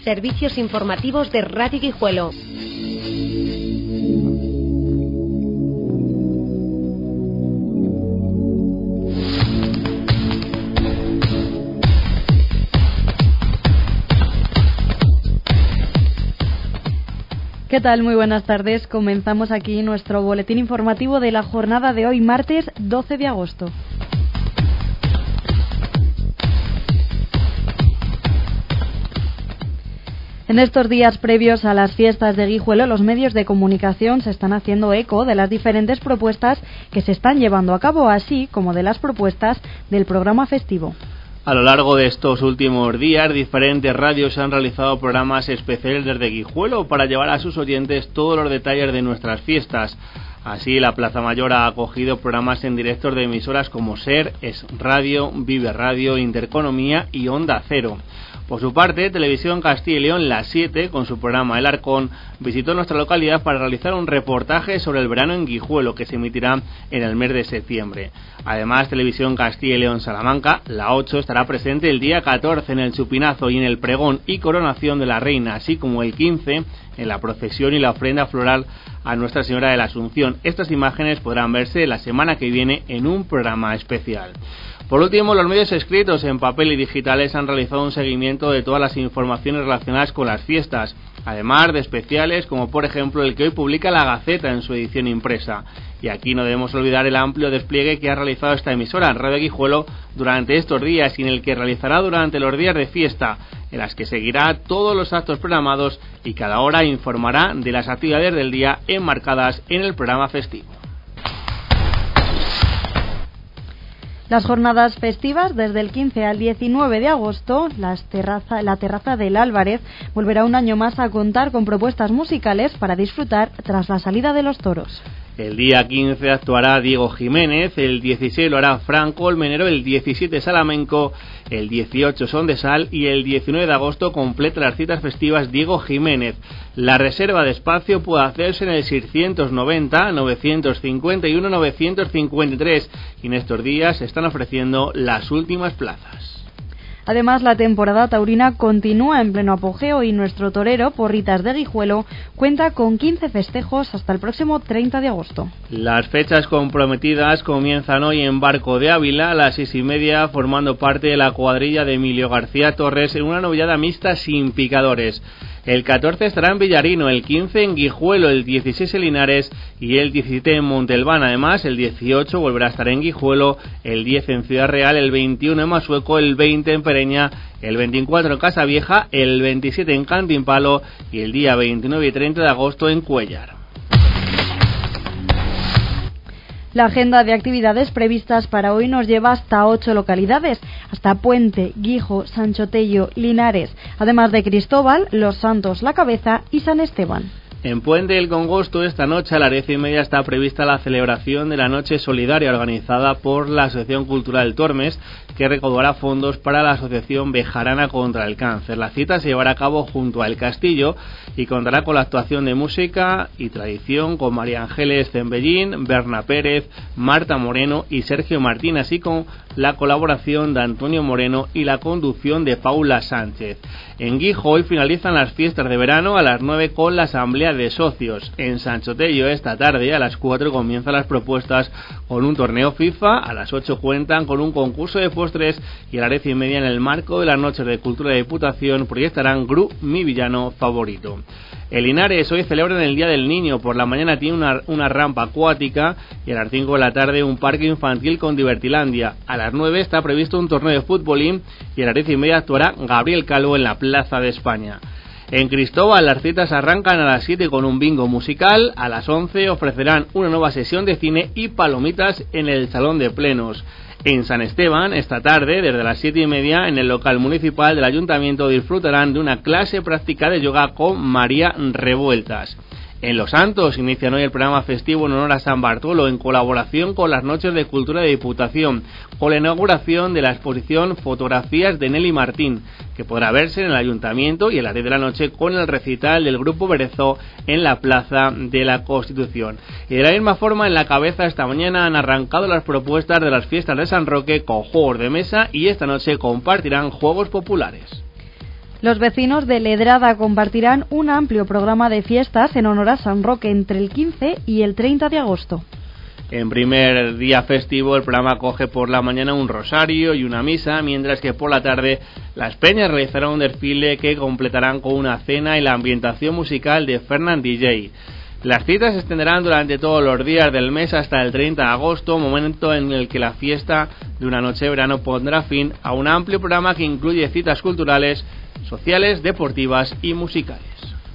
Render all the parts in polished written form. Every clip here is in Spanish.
Servicios informativos de Radio Guijuelo. ¿Qué tal? Muy buenas tardes. Comenzamos aquí nuestro boletín informativo de la jornada de hoy, martes 12 de agosto. En estos días previos a las fiestas de Guijuelo, los medios de comunicación se están haciendo eco de las diferentes propuestas que se están llevando a cabo, así como de las propuestas del programa festivo. A lo largo de estos últimos días, diferentes radios han realizado programas especiales desde Guijuelo para llevar a sus oyentes todos los detalles de nuestras fiestas. Así, la Plaza Mayor ha acogido programas en directo de emisoras como SER, Es Radio, Vive Radio, Intereconomía y Onda Cero. Por su parte, Televisión Castilla y León, La 7, con su programa El Arcón, visitó nuestra localidad para realizar un reportaje sobre el verano en Guijuelo, que se emitirá en el mes de septiembre. Además, Televisión Castilla y León Salamanca, La 8, estará presente el día 14 en el Chupinazo y en el pregón y coronación de la Reina, así como el 15 en la procesión y la ofrenda floral a Nuestra Señora de la Asunción. Estas imágenes podrán verse la semana que viene en un programa especial. Por último, los medios escritos en papel y digitales han realizado un seguimiento de todas las informaciones relacionadas con las fiestas, además de especiales como por ejemplo el que hoy publica La Gaceta en su edición impresa. Y aquí no debemos olvidar el amplio despliegue que ha realizado esta emisora, Radio Guijuelo, durante estos días y en el que realizará durante los días de fiesta, en las que seguirá todos los actos programados y cada hora informará de las actividades del día enmarcadas en el programa festivo. Las jornadas festivas desde el 15 al 19 de agosto, la terraza del Álvarez volverá un año más a contar con propuestas musicales para disfrutar tras la salida de los toros. El día 15 actuará Diego Jiménez, el 16 lo hará Franco Olmenero, el 17 Salamenco, el 18 Son de Sal y el 19 de agosto completa las citas festivas Diego Jiménez. La reserva de espacio puede hacerse en el 690 951 953 y en estos días se están ofreciendo las últimas plazas. Además, la temporada taurina continúa en pleno apogeo y nuestro torero, Porritas de Guijuelo, cuenta con 15 festejos hasta el próximo 30 de agosto. Las fechas comprometidas comienzan hoy en Barco de Ávila a las 6:30, formando parte de la cuadrilla de Emilio García Torres en una novillada mixta sin picadores. El 14 estará en Villarino, el 15 en Guijuelo, el 16 en Linares y el 17 en Montalbán. Además, el 18 volverá a estar en Guijuelo, el 10 en Ciudad Real, el 21 en Masueco, el 20 en Pereña, el 24 en Casavieja, el 27 en Cantimpalo y el día 29 y 30 de agosto en Cuéllar. La agenda de actividades previstas para hoy nos lleva hasta 8 localidades, hasta Puente, Guijo, Sancho Tello, Linares, además de Cristóbal, Los Santos, La Cabeza y San Esteban. En Puente del Congosto, esta noche a las 10:30 está prevista la celebración de la Noche Solidaria organizada por la Asociación Cultural Tormes, que recaudará fondos para la Asociación Bejarana contra el Cáncer. La cita se llevará a cabo junto al Castillo y contará con la actuación de música y tradición con María Ángeles Zembellín, Berna Pérez, Marta Moreno y Sergio Martín, así con la colaboración de Antonio Moreno y la conducción de Paula Sánchez. En Guijo hoy finalizan las fiestas de verano a las 9 con la asamblea de socios. En Sancho Tello esta tarde a las 4 comienzan las propuestas con un torneo FIFA, a las 8 cuentan con un concurso de postres y a las 10:30 en el marco de las noches de cultura de Diputación proyectarán Gru, mi villano favorito. En Linares hoy celebran el Día del Niño. Por la mañana tiene una rampa acuática y a las 5 de la tarde un parque infantil con Divertilandia. A las 9 está previsto un torneo de futbolín y a las 10:30 actuará Gabriel Calvo en la Plaza de España. En Cristóbal las citas arrancan a las 7 con un bingo musical, a las 11 ofrecerán una nueva sesión de cine y palomitas en el Salón de Plenos. En San Esteban, esta tarde, desde las 7:30, en el local municipal del Ayuntamiento disfrutarán de una clase práctica de yoga con María Revueltas. En Los Santos inician hoy el programa festivo en honor a San Bartolo en colaboración con las Noches de Cultura de Diputación, con la inauguración de la exposición Fotografías de Nelly Martín, que podrá verse en el Ayuntamiento y a las 10 de la noche con el recital del Grupo Berezó en la Plaza de la Constitución. Y de la misma forma, en La Cabeza esta mañana han arrancado las propuestas de las fiestas de San Roque con juegos de mesa y esta noche compartirán juegos populares. Los vecinos de Ledrada compartirán un amplio programa de fiestas en honor a San Roque entre el 15 y el 30 de agosto. En primer día festivo, el programa acoge por la mañana un rosario y una misa, mientras que por la tarde las peñas realizarán un desfile que completarán con una cena y la ambientación musical de Fernand DJ. Las citas se extenderán durante todos los días del mes hasta el 30 de agosto, momento en el que la fiesta de una noche de verano pondrá fin a un amplio programa que incluye citas culturales, sociales, deportivas y musicales.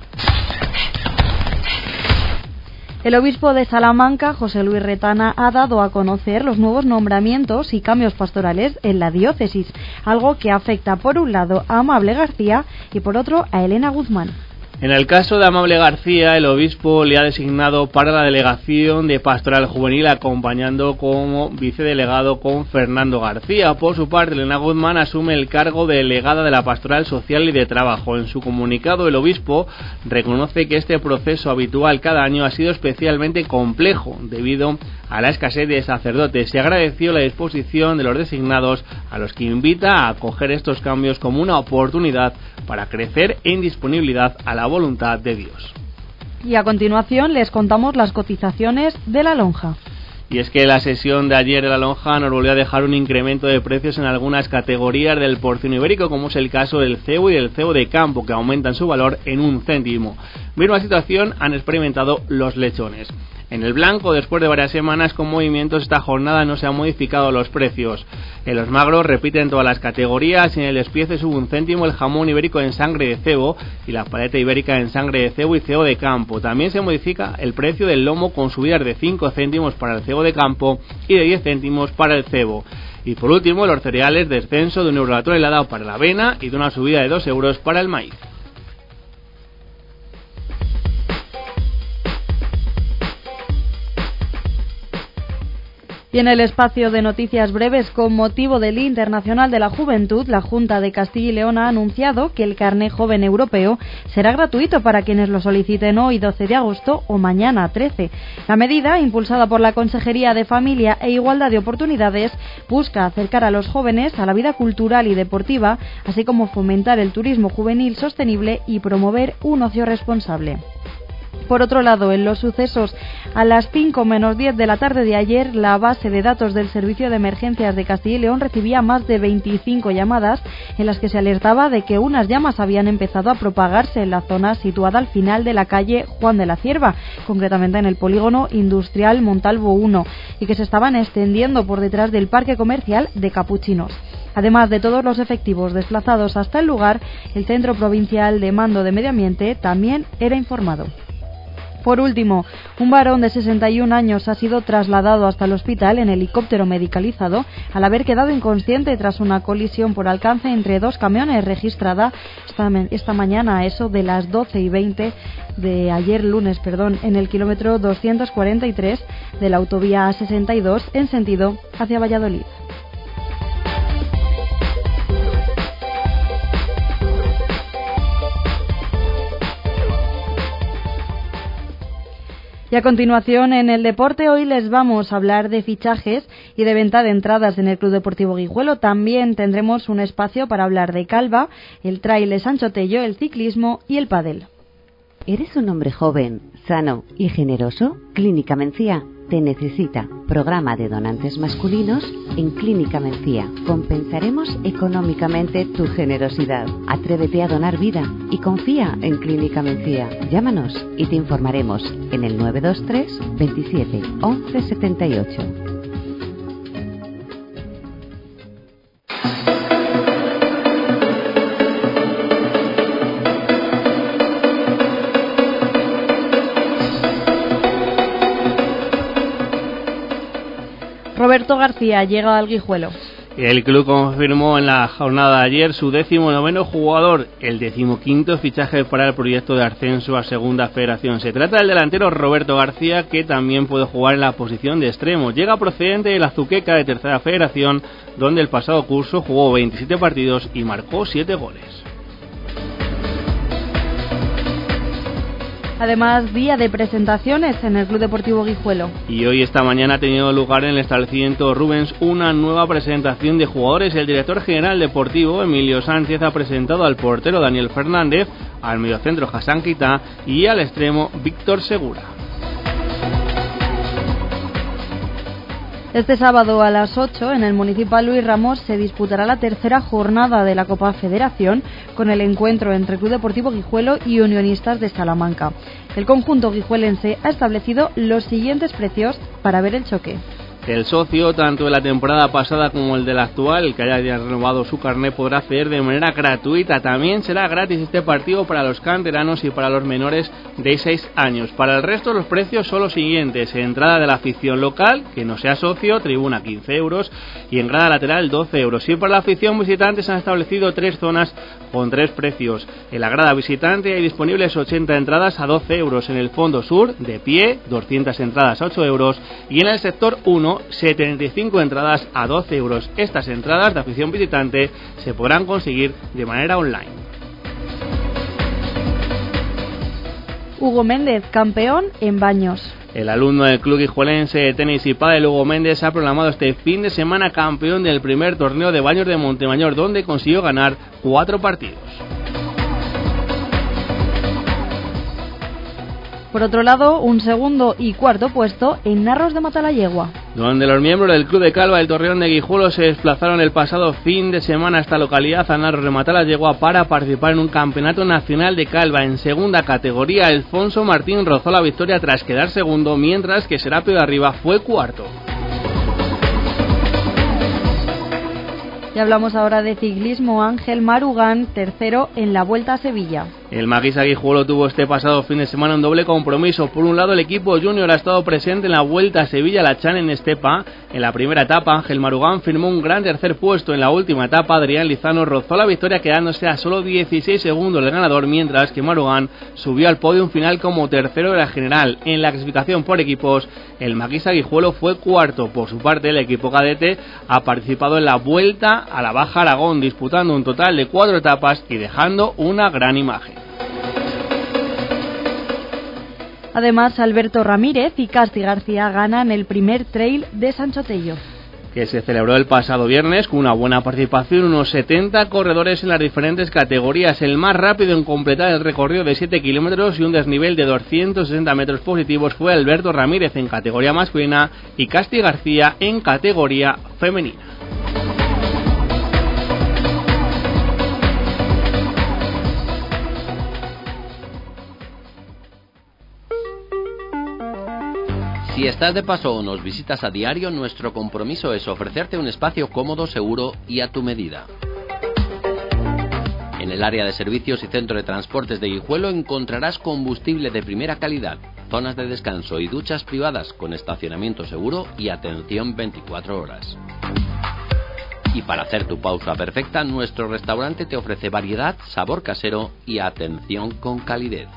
El obispo de Salamanca, José Luis Retana, ha dado a conocer los nuevos nombramientos y cambios pastorales en la diócesis, algo que afecta por un lado a Amable García y por otro a Elena Guzmán. En el caso de Amable García, el obispo le ha designado para la delegación de Pastoral Juvenil, acompañando como vicedelegado con Fernando García. Por su parte, Elena Guzmán asume el cargo de delegada de la Pastoral Social y de Trabajo. En su comunicado, el obispo reconoce que este proceso habitual cada año ha sido especialmente complejo debido a la escasez de sacerdotes y agradeció la disposición de los designados, a los que invita a acoger estos cambios como una oportunidad para crecer en disponibilidad a la voluntad de Dios. Y a continuación les contamos las cotizaciones de la lonja. Y es que la sesión de ayer de la lonja nos volvió a dejar un incremento de precios en algunas categorías del porcino ibérico, como es el caso del cebo y del cebo de campo, que aumentan su valor en 1 céntimo. Misma situación han experimentado los lechones. En el blanco, después de varias semanas con movimientos, esta jornada no se han modificado los precios. En los magros repiten todas las categorías y en el despiece sube 1 céntimo el jamón ibérico en sangre de cebo y la paleta ibérica en sangre de cebo y cebo de campo. También se modifica el precio del lomo con subidas de 5 céntimos para el cebo de campo y de 10 céntimos para el cebo. Y por último, los cereales, descenso de 1 euro la tonelada para la avena y de una subida de 2 euros para el maíz. Y en el espacio de noticias breves, con motivo del Día Internacional de la Juventud, la Junta de Castilla y León ha anunciado que el carné joven europeo será gratuito para quienes lo soliciten hoy 12 de agosto o mañana 13. La medida, impulsada por la Consejería de Familia e Igualdad de Oportunidades, busca acercar a los jóvenes a la vida cultural y deportiva, así como fomentar el turismo juvenil sostenible y promover un ocio responsable. Por otro lado, en los sucesos, a las 5 menos 10 de la tarde de ayer, la base de datos del Servicio de Emergencias de Castilla y León recibía más de 25 llamadas en las que se alertaba de que unas llamas habían empezado a propagarse en la zona situada al final de la calle Juan de la Cierva, concretamente en el polígono industrial Montalvo 1, y que se estaban extendiendo por detrás del parque comercial de Capuchinos. Además de todos los efectivos desplazados hasta el lugar, el Centro Provincial de Mando de Medio Ambiente también era informado. Por último, un varón de 61 años ha sido trasladado hasta el hospital en helicóptero medicalizado al haber quedado inconsciente tras una colisión por alcance entre 2 camiones registrada esta mañana a eso de las 12:20 de ayer lunes, en el kilómetro 243 de la autovía A62 en sentido hacia Valladolid. Y a continuación, en el deporte, hoy les vamos a hablar de fichajes y de venta de entradas en el Club Deportivo Guijuelo. También tendremos un espacio para hablar de Calva, el trail de Sancho Tello, el ciclismo y el pádel. ¿Eres un hombre joven, sano y generoso? Clínica Mencía te necesita. Programa de donantes masculinos en Clínica Mencía. Compensaremos económicamente tu generosidad. Atrévete a donar vida y confía en Clínica Mencía. Llámanos y te informaremos en el 923 27 11 78. Roberto García llega al Guijuelo. El club confirmó en la jornada de ayer su 19º jugador, el 15º fichaje para el proyecto de ascenso a Segunda Federación. Se trata del delantero Roberto García, que también puede jugar en la posición de extremo. Llega procedente de la Azuqueca de Tercera Federación, donde el pasado curso jugó 27 partidos y marcó 7 goles. Además, día de presentaciones en el Club Deportivo Guijuelo. Y hoy, esta mañana, ha tenido lugar en el establecimiento Rubens una nueva presentación de jugadores. El director general deportivo, Emilio Sánchez, ha presentado al portero Daniel Fernández, al mediocentro Hassan Quita y al extremo Víctor Segura. Este sábado a las 8 en el Municipal Luis Ramos se disputará la tercera jornada de la Copa Federación con el encuentro entre Club Deportivo Guijuelo y Unionistas de Salamanca. El conjunto guijuelense ha establecido los siguientes precios para ver el choque. El socio, tanto de la temporada pasada como el de la actual, el que haya renovado su carné, podrá acceder de manera gratuita. También será gratis este partido para los canteranos y para los menores de 6 años. Para el resto, los precios son los siguientes: entrada de la afición local, que no sea socio, tribuna 15 euros, y en grada lateral 12 euros. Y para la afición visitante se han establecido 3 zonas con 3 precios. En la grada visitante hay disponibles 80 entradas a 12 euros. En el fondo sur, de pie, 200 entradas a 8 euros. Y en el sector 1, 75 entradas a 12 euros. Estas entradas de afición visitante se podrán conseguir de manera online. Hugo Méndez, campeón en Baños. El alumno del club guijuelense de tenis y pádel, Hugo Méndez, ha proclamado este fin de semana campeón del primer torneo de Baños de Montemayor, donde consiguió ganar 4 partidos. Por otro lado, un segundo y cuarto puesto en Narros de Matalayegua, donde los miembros del Club de Calva del Torreón de Guijuelo se desplazaron el pasado fin de semana a esta localidad, a Narros de Matalayegua, para participar en un campeonato nacional de Calva. En segunda categoría, Alfonso Martín rozó la victoria tras quedar segundo, mientras que Serapio de Arriba fue cuarto. Y hablamos ahora de ciclismo. Ángel Marugán, tercero en la Vuelta a Sevilla. El Maquisa Guijuelo tuvo este pasado fin de semana un doble compromiso. Por un lado, el equipo junior ha estado presente en la Vuelta a Sevilla, la Chan en Estepa. En la primera etapa, Ángel Marugán firmó un gran tercer puesto. En la última etapa, Adrián Lizano rozó la victoria, quedándose a solo 16 segundos del ganador, mientras que Marugán subió al podio final como tercero de la general. En la clasificación por equipos, el Maquisa Guijuelo fue cuarto. Por su parte, el equipo cadete ha participado en la Vuelta a la Baja Aragón, disputando un total de 4 etapas y dejando una gran imagen. Además, Alberto Ramírez y Casti García ganan el primer trail de Sancho Tello, que se celebró el pasado viernes con una buena participación, unos 70 corredores en las diferentes categorías. El más rápido en completar el recorrido de 7 kilómetros y un desnivel de 260 metros positivos fue Alberto Ramírez en categoría masculina y Casti García en categoría femenina. Si estás de paso o nos visitas a diario, nuestro compromiso es ofrecerte un espacio cómodo, seguro y a tu medida. En el área de servicios y centro de transportes de Guijuelo encontrarás combustible de primera calidad, zonas de descanso y duchas privadas con estacionamiento seguro y atención 24 horas. Y para hacer tu pausa perfecta, nuestro restaurante te ofrece variedad, sabor casero y atención con calidez.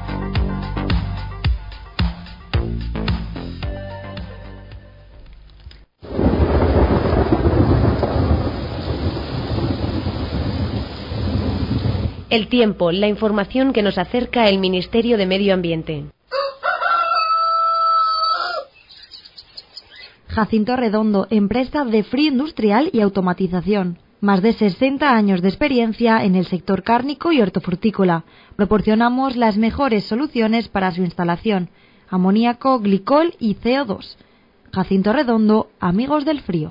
El tiempo, la información que nos acerca el Ministerio de Medio Ambiente. Jacinto Redondo, empresa de frío industrial y automatización. Más de 60 años de experiencia en el sector cárnico y hortofrutícola. Proporcionamos las mejores soluciones para su instalación: amoníaco, glicol y CO2. Jacinto Redondo, amigos del frío.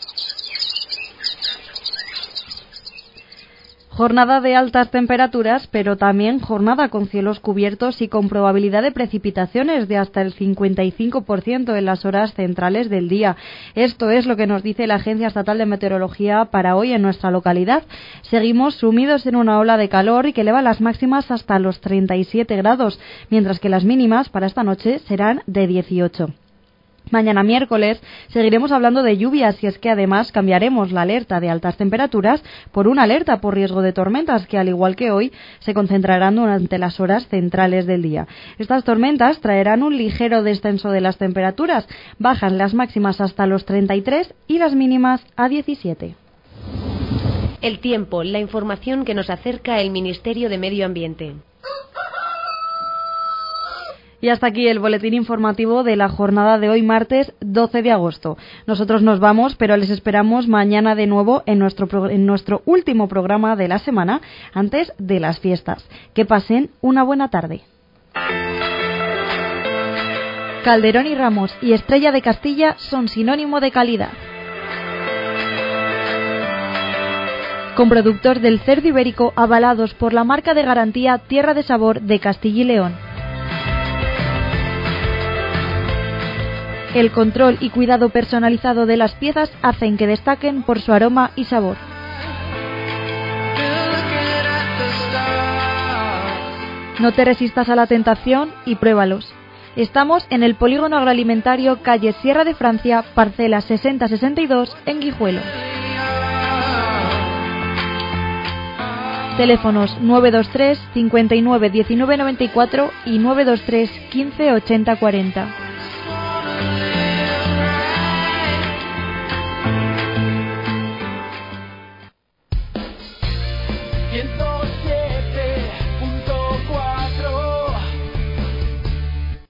Jornada de altas temperaturas, pero también jornada con cielos cubiertos y con probabilidad de precipitaciones de hasta el 55% en las horas centrales del día. Esto es lo que nos dice la Agencia Estatal de Meteorología para hoy en nuestra localidad. Seguimos sumidos en una ola de calor y que eleva las máximas hasta los 37 grados, mientras que las mínimas para esta noche serán de 18. Mañana miércoles seguiremos hablando de lluvias y es que además cambiaremos la alerta de altas temperaturas por una alerta por riesgo de tormentas que, al igual que hoy, se concentrarán durante las horas centrales del día. Estas tormentas traerán un ligero descenso de las temperaturas, bajan las máximas hasta los 33 y las mínimas a 17. El tiempo, la información que nos acerca el Ministerio de Medio Ambiente. Y hasta aquí el boletín informativo de la jornada de hoy, martes 12 de agosto. Nosotros nos vamos, pero les esperamos mañana de nuevo en nuestro último programa de la semana, antes de las fiestas. Que pasen una buena tarde. Calderón y Ramos y Estrella de Castilla son sinónimo de calidad. Con productos del cerdo ibérico avalados por la marca de garantía Tierra de Sabor de Castilla y León. El control y cuidado personalizado de las piezas hacen que destaquen por su aroma y sabor. No te resistas a la tentación y pruébalos. Estamos en el Polígono Agroalimentario, calle Sierra de Francia, parcela 6062, en Guijuelo. Teléfonos 923 59 19 94 y 923 15 80 40.